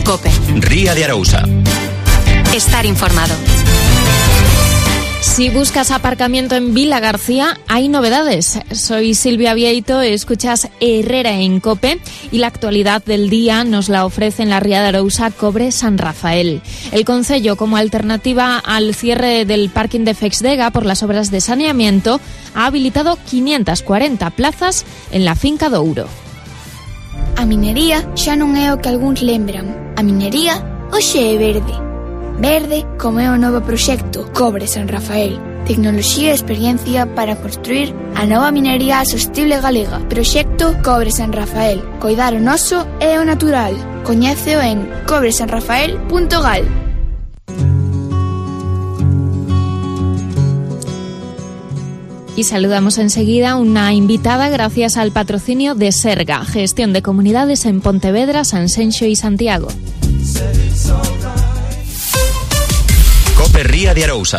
COPE. Ría de Arousa. Estar informado. Si buscas aparcamiento en Vilagarcía, hay novedades. Soy Silvia Vieito, escuchas Herrera en COPE y la actualidad del día nos la ofrece en la Ría de Arousa Cobre San Rafael. El concello, como alternativa al cierre del parking de Fexdega por las obras de saneamiento, ha habilitado 540 plazas en la finca do Ouro. A minería xa non é o que algúns lembran. A minería hoxe é verde. Verde como é o novo proxecto Cobre San Rafael. Tecnoloxía e experiencia para construir a nova minería sostible galega. Proxecto Cobre San Rafael. Coidar o noso e o natural. Coñéceo en cobresanrafael.gal. Y saludamos enseguida una invitada gracias al patrocinio de Serga, gestión de comunidades en Pontevedra, Sanxenxo y Santiago. COPE Ría de Arousa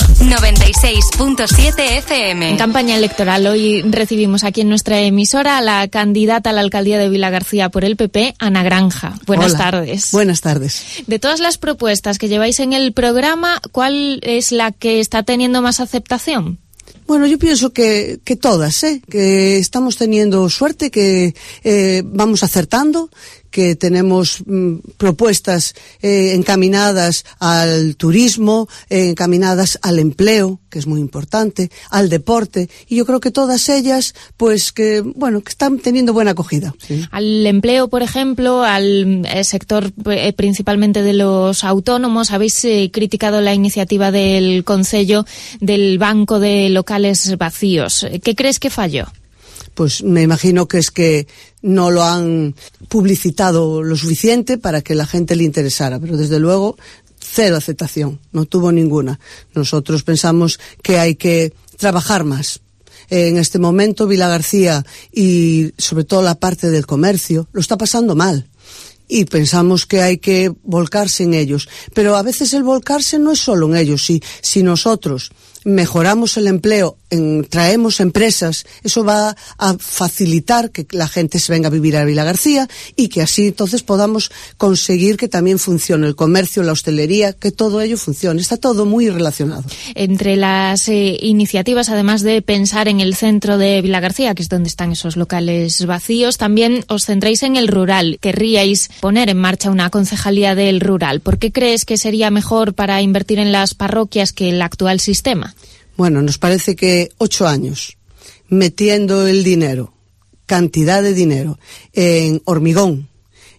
96.7 FM. En campaña electoral hoy recibimos aquí en nuestra emisora a la candidata a la alcaldía de Vilagarcía por el PP, Ana Granja. Buenas tardes. Buenas tardes. De todas las propuestas que lleváis en el programa, ¿cuál es la que está teniendo más aceptación? Bueno, yo pienso que todas, que estamos teniendo suerte, que vamos acertando, que tenemos propuestas encaminadas al turismo, encaminadas al empleo, que es muy importante, al deporte, y yo creo que todas ellas, pues que están teniendo buena acogida. ¿Sí? Al empleo, por ejemplo, al sector principalmente de los autónomos, habéis criticado la iniciativa del Concello del Banco de Locales Vacíos. ¿Qué crees que falló? Pues me imagino que es que no lo han publicitado lo suficiente para que la gente le interesara, pero desde luego cero aceptación, no tuvo ninguna. Nosotros pensamos que hay que trabajar más. En este momento Vilagarcía y sobre todo la parte del comercio lo está pasando mal. Y pensamos que hay que volcarse en ellos. Pero a veces el volcarse no es solo en ellos. Si nosotros mejoramos el empleo, traemos empresas, eso va a facilitar que la gente se venga a vivir a Vilagarcía y que así entonces podamos conseguir que también funcione el comercio, la hostelería, que todo ello funcione. Está todo muy relacionado. Entre las iniciativas, además de pensar en el centro de Vilagarcía, que es donde están esos locales vacíos, también os centráis en el rural. Querríais poner en marcha una concejalía del rural. ¿Por qué crees que sería mejor para invertir en las parroquias que el actual sistema? Bueno, nos parece que 8 años metiendo el dinero, cantidad de dinero, en hormigón,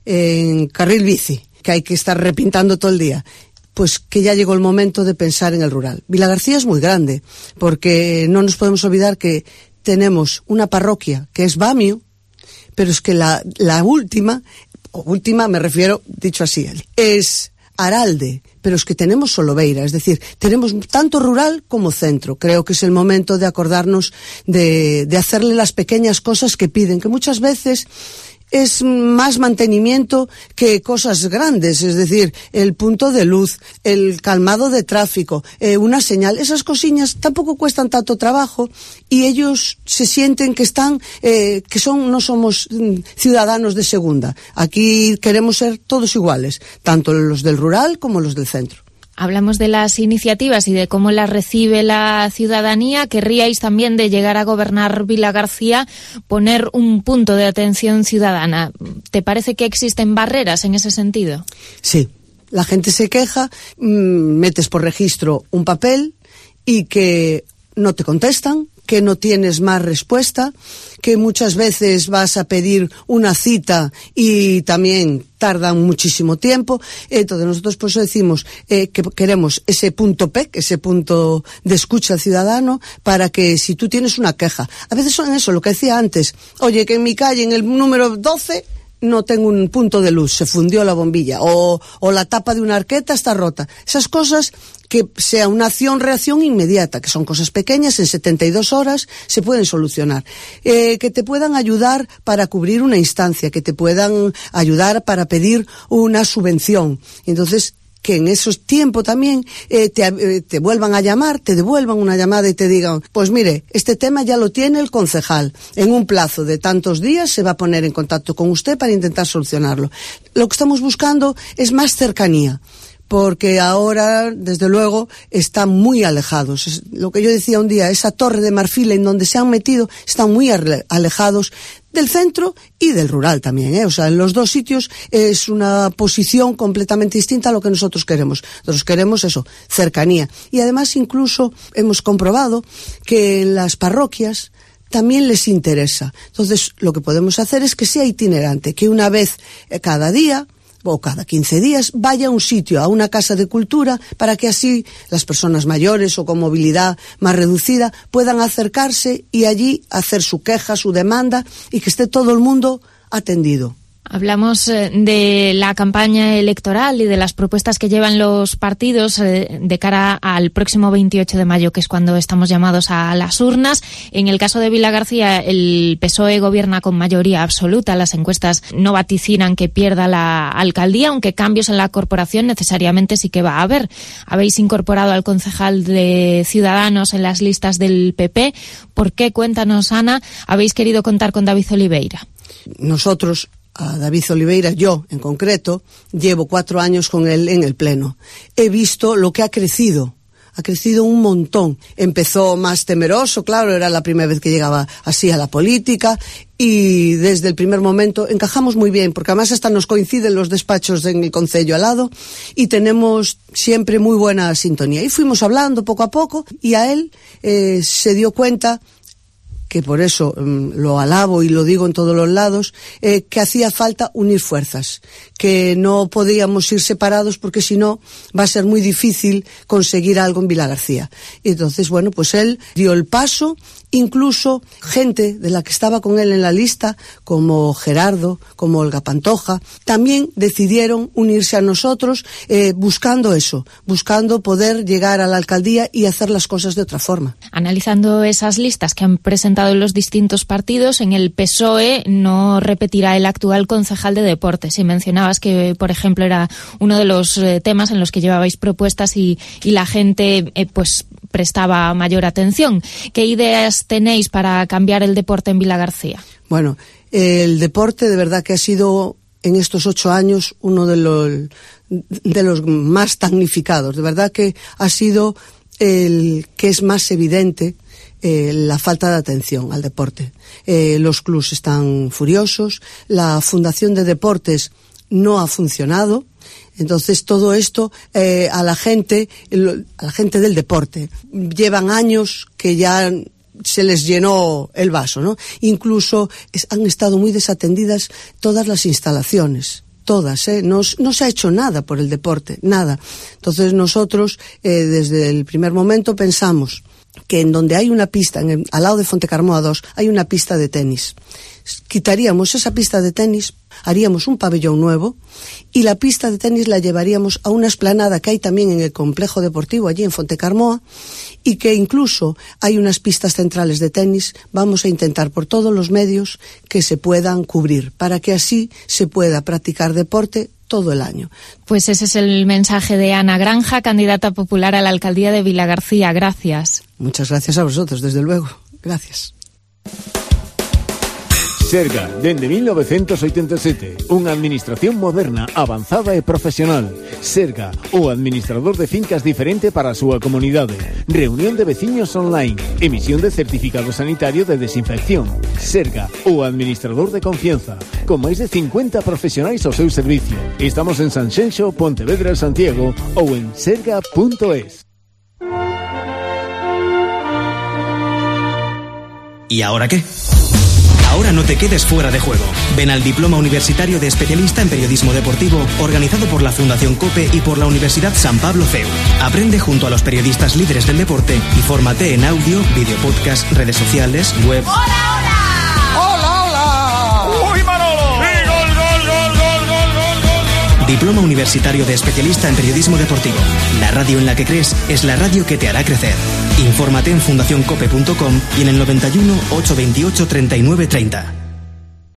en carril bici, que hay que estar repintando todo el día, pues que ya llegó el momento de pensar en el rural. Vilagarcía es muy grande, porque no nos podemos olvidar que tenemos una parroquia que es Bamio, pero es que la última me refiero, dicho así, es Aralde, pero es que tenemos Solobeira, es decir, tenemos tanto rural como centro. Creo que es el momento de acordarnos de hacerle las pequeñas cosas que piden, que muchas veces es más mantenimiento que cosas grandes, es decir, el punto de luz, el calmado de tráfico, una señal, esas cosillas tampoco cuestan tanto trabajo y ellos se sienten que están, no somos ciudadanos de segunda. Aquí queremos ser todos iguales, tanto los del rural como los del centro. Hablamos de las iniciativas y de cómo las recibe la ciudadanía. Querríais también de llegar a gobernar Vilagarcía, poner un punto de atención ciudadana. ¿Te parece que existen barreras en ese sentido? Sí, la gente se queja, metes por registro un papel y que no te contestan, que no tienes más respuesta, que muchas veces vas a pedir una cita y también tardan muchísimo tiempo. Entonces nosotros por eso decimos que queremos ese punto PEC, ese punto de escucha al ciudadano, para que si tú tienes una queja, a veces son eso, lo que decía antes, oye, que en mi calle, en el número 12, no tengo un punto de luz, se fundió la bombilla, o la tapa de una arqueta está rota. Esas cosas que sea una acción-reacción inmediata, que son cosas pequeñas, en 72 horas se pueden solucionar. Que te puedan ayudar para cubrir una instancia, que te puedan ayudar para pedir una subvención. Entonces, que en esos tiempos también te vuelvan a llamar, te devuelvan una llamada y te digan, pues mire, este tema ya lo tiene el concejal, en un plazo de tantos días se va a poner en contacto con usted para intentar solucionarlo. Lo que estamos buscando es más cercanía, porque ahora, desde luego, están muy alejados. Es lo que yo decía un día, esa torre de marfil en donde se han metido, están muy alejados del centro y del rural también, ¿eh? O sea, en los dos sitios es una posición completamente distinta a lo que nosotros queremos. Nosotros queremos eso, cercanía. Y además incluso hemos comprobado que en las parroquias también les interesa. Entonces, lo que podemos hacer es que sea itinerante, que una vez cada día o cada 15 días vaya a un sitio, a una casa de cultura, para que así las personas mayores o con movilidad más reducida puedan acercarse y allí hacer su queja, su demanda, y que esté todo el mundo atendido. Hablamos de la campaña electoral y de las propuestas que llevan los partidos de cara al próximo 28 de mayo, que es cuando estamos llamados a las urnas. En el caso de Vilagarcía, el PSOE gobierna con mayoría absoluta. Las encuestas no vaticinan que pierda la alcaldía, aunque cambios en la corporación necesariamente sí que va a haber. Habéis incorporado al concejal de Ciudadanos en las listas del PP. ¿Por qué? Cuéntanos, Ana, habéis querido contar con David Oliveira. Nosotros, a David Oliveira, yo en concreto, llevo 4 años con él en el Pleno. He visto lo que ha crecido un montón. Empezó más temeroso, claro, era la primera vez que llegaba así a la política, y desde el primer momento encajamos muy bien, porque además hasta nos coinciden los despachos en el concello al lado, y tenemos siempre muy buena sintonía. Y fuimos hablando poco a poco, y a él se dio cuenta, que por eso lo alabo y lo digo en todos los lados, que hacía falta unir fuerzas, que no podíamos ir separados porque si no va a ser muy difícil conseguir algo en Vilagarcía. Y entonces, bueno, pues él dio el paso. Incluso gente de la que estaba con él en la lista, como Gerardo, como Olga Pantoja, también decidieron unirse a nosotros, buscando eso, buscando poder llegar a la alcaldía y hacer las cosas de otra forma. Analizando esas listas que han presentado los distintos partidos, en el PSOE no repetirá el actual concejal de Deportes. Y mencionabas que, por ejemplo, era uno de los temas en los que llevabais propuestas y la gente pues prestaba mayor atención. ¿Qué ideas tenéis para cambiar el deporte en Vilagarcía? Bueno, el deporte de verdad que ha sido en estos 8 años uno de los más damnificados. De verdad que ha sido el que es más evidente la falta de atención al deporte. Los clubs están furiosos, la Fundación de Deportes no ha funcionado. Entonces todo esto a la gente del deporte llevan años que ya se les llenó el vaso, ¿no? Incluso han estado muy desatendidas todas las instalaciones. Todas, no se ha hecho nada por el deporte, nada. Entonces nosotros desde el primer momento pensamos que en donde hay una pista, al lado de Fontecarmoa 2, hay una pista de tenis. Quitaríamos esa pista de tenis, haríamos un pabellón nuevo y la pista de tenis la llevaríamos a una explanada que hay también en el complejo deportivo allí en Fontecarmoa, y que incluso hay unas pistas centrales de tenis. Vamos a intentar por todos los medios que se puedan cubrir para que así se pueda practicar deporte todo el año. Pues ese es el mensaje de Ana Granja, candidata popular a la alcaldía de Vilagarcía. Gracias. Muchas gracias a vosotros, desde luego. Gracias. Serga, dende 1987, unha administración moderna, avanzada e profesional. Serga, o administrador de fincas diferente para a súa comunidade. Reunión de veciños online, emisión de certificado sanitario de desinfección. Serga, o administrador de confianza, con máis de 50 profesionais ao seu servicio. Estamos en Sanxenxo, Pontevedra e Santiago ou en serga.es. ¿Y ahora qué? Ahora no te quedes fuera de juego. Ven al Diploma Universitario de Especialista en Periodismo Deportivo, organizado por la Fundación COPE y por la Universidad San Pablo CEU. Aprende junto a los periodistas líderes del deporte y fórmate en audio, video podcast, redes sociales, web. ¡Hola, hola! ¡Hola, hola! ¡Uy, Manolo! ¡Sí, gol, gol, gol, gol, gol, gol, gol! Diploma Universitario de Especialista en Periodismo Deportivo. La radio en la que crees es la radio que te hará crecer. Infórmate en fundacioncope.com y en el 91 828 39 30.